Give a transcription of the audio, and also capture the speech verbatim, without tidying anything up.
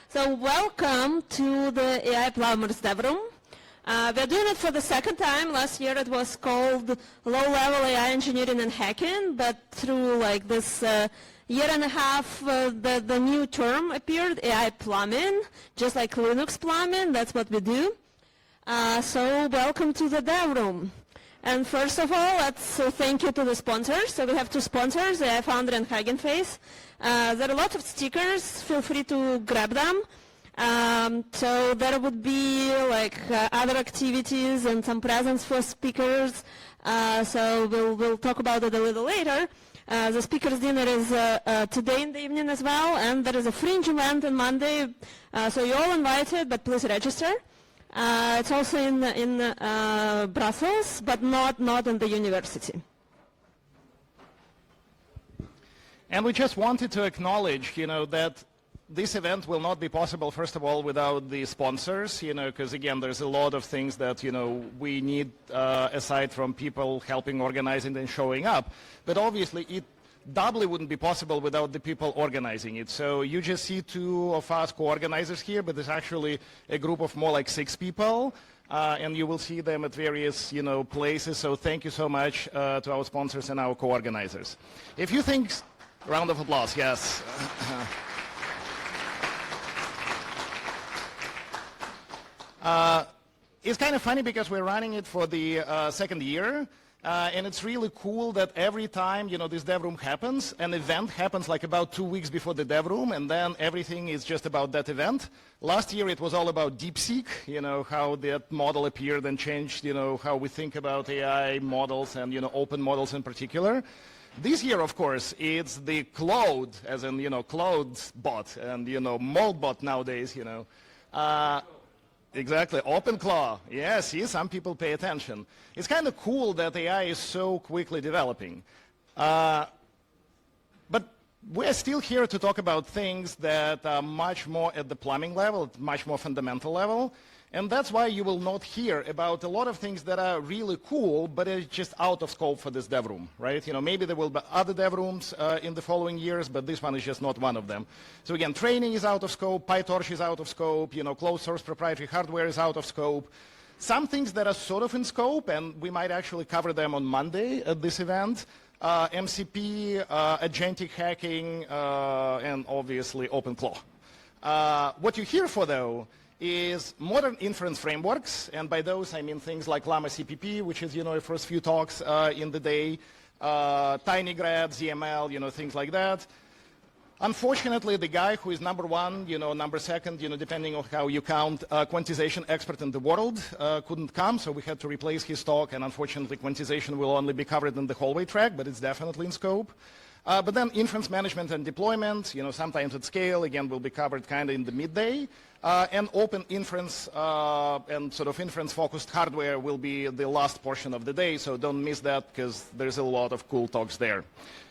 So welcome to the A I Plumbers Dev Room. Uh, we're doing it for the second time. Last year it was called Low-Level A I Engineering and Hacking, but through like this uh, year and a half, uh, the, the new term appeared, A I Plumbing, just like Linux plumbing. That's what we do. Uh, so welcome to the Dev Room. And first of all, let's say thank you to the sponsors. So we have two sponsors, A I Foundry and Hugging Face. Uh, there are a lot of stickers. Feel free to grab them. Um, so there would be like uh, other activities and some presents for speakers. Uh, so we'll, we'll talk about it a little later. Uh, the speakers dinner is uh, uh, today in the evening as well, and there is a fringe event on Monday. Uh, so you're all invited, but please register. Uh, it's also in in uh, Brussels, but not not in the university. And we just wanted to acknowledge, you know, that this event will not be possible, first of all, without the sponsors, you know, because again, there's a lot of things that, you know, we need uh, aside from people helping organizing and showing up. But obviously, it doubly wouldn't be possible without the people organizing it. So you just see two of us co-organizers here, but there's actually a group of more like six people. Uh, and you will see them at various, you know, places. So thank you so much uh, to our sponsors and our co-organizers. If you think, round of applause, yes. Uh, it's kind of funny because we're running it for the uh, second year, uh, and it's really cool that every time, you know, this dev room happens, an event happens like about two weeks before the dev room, and then everything is just about that event. Last year it was all about DeepSeek, you know, how that model appeared and changed, you know, how we think about A I models and, you know, open models in particular. This year, of course, it's the Claude, as in, you know, Claude bot and, you know, Moldbot nowadays, you know. Uh, Exactly, OpenClaw. Yeah, see, some people pay attention. It's kind of cool that A I is so quickly developing. Uh, but we're still here to talk about things that are much more at the plumbing level, much more fundamental level. And that's why you will not hear about a lot of things that are really cool, but it's just out of scope for this dev room, right? You know, maybe there will be other dev rooms uh, in the following years, but this one is just not one of them. So again, training is out of scope, PyTorch is out of scope, you know, closed source proprietary hardware is out of scope. Some things that are sort of in scope, and we might actually cover them on Monday at this event, uh, M C P, uh, agentic hacking, uh, and obviously OpenClaw. Uh, what you're here for, though, is modern inference frameworks, and by those I mean things like Llama C P P, which is, you know, the first few talks uh, in the day, uh, TinyGrad, Z M L, you know, things like that. Unfortunately, the guy who is number one, you know, number second, you know, depending on how you count, uh, quantization expert in the world uh, couldn't come, so we had to replace his talk, and unfortunately quantization will only be covered in the hallway track, but it's definitely in scope. Uh, but then inference management and deployment, you know, sometimes at scale, again, will be covered kind of in the midday. Uh, and open inference uh, and sort of inference-focused hardware will be the last portion of the day, so don't miss that because there's a lot of cool talks there.